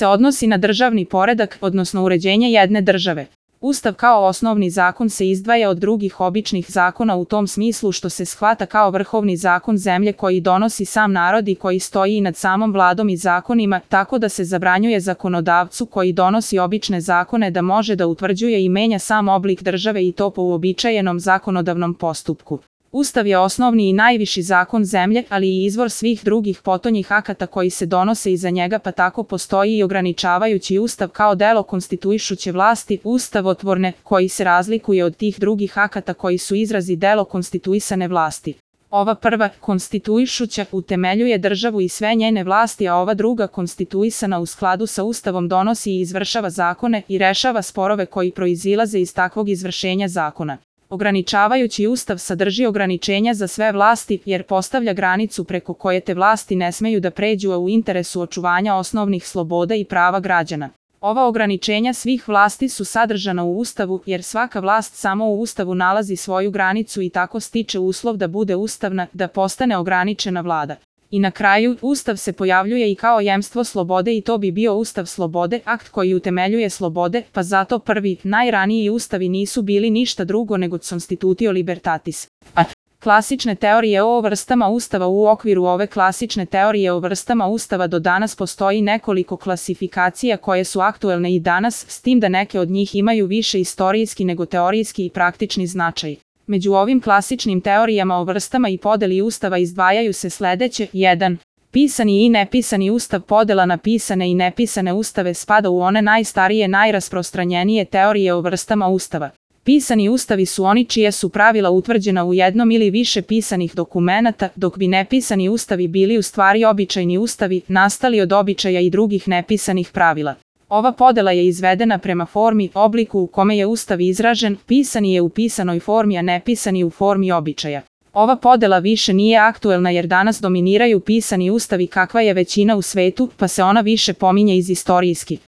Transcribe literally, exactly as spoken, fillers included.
se odnosi na državni poredak, odnosno uređenje jedne države. Ustav kao osnovni zakon se izdvaja od drugih običnih zakona u tom smislu što se shvata kao vrhovni zakon zemlje koji donosi sam narod i koji stoji nad samom vladom i zakonima, tako da se zabranjuje zakonodavcu koji donosi obične zakone da može da utvrđuje i menja sam oblik države i to po uobičajenom zakonodavnom postupku. Ustav je osnovni i najviši zakon zemlje, ali i izvor svih drugih potonjih akata koji se donose iza njega, pa tako postoji i ograničavajući ustav kao delo konstituišuće vlasti, ustavotvorne, koji se razlikuje od tih drugih akata koji su izrazi delo konstituisane vlasti. Ova prva, konstituišuća, utemeljuje državu i sve njene vlasti, a ova druga, konstituisana u skladu sa Ustavom, donosi i izvršava zakone i rešava sporove koji proizilaze iz takvog izvršenja zakona. Ograničavajući ustav sadrži ograničenja za sve vlasti jer postavlja granicu preko koje te vlasti ne smeju da pređu u interesu očuvanja osnovnih sloboda i prava građana. Ova ograničenja svih vlasti su sadržana u Ustavu jer svaka vlast samo u Ustavu nalazi svoju granicu i tako stiče uslov da bude ustavna, da postane ograničena vlada. I na kraju, Ustav se pojavljuje i kao jemstvo slobode i to bi bio Ustav slobode, akt koji utemeljuje slobode, pa zato prvi, najraniji ustavi nisu bili ništa drugo nego Constitutio Libertatis. A klasične teorije o vrstama Ustava. U okviru ove klasične teorije o vrstama Ustava do danas postoji nekoliko klasifikacija koje su aktuelne i danas, s tim da neke od njih imaju više istorijski nego teorijski i praktični značaj. Među ovim klasičnim teorijama o vrstama i podeli Ustava izdvajaju se sledeće. jedan. Pisani i nepisani ustav. Podela na pisane i nepisane ustave spada u one najstarije, najrasprostranjenije teorije o vrstama Ustava. Pisani ustavi su oni čije su pravila utvrđena u jednom ili više pisanih dokumenata, dok bi nepisani ustavi bili u stvari običajni ustavi, nastali od običaja i drugih nepisanih pravila. Ova podela je izvedena prema formi, obliku u kome je Ustav izražen, pisani je u pisanoj formi, a nepisani u formi običaja. Ova podela više nije aktuelna jer danas dominiraju pisani ustavi kakva je većina u svetu, pa se ona više pominje iz istorijski.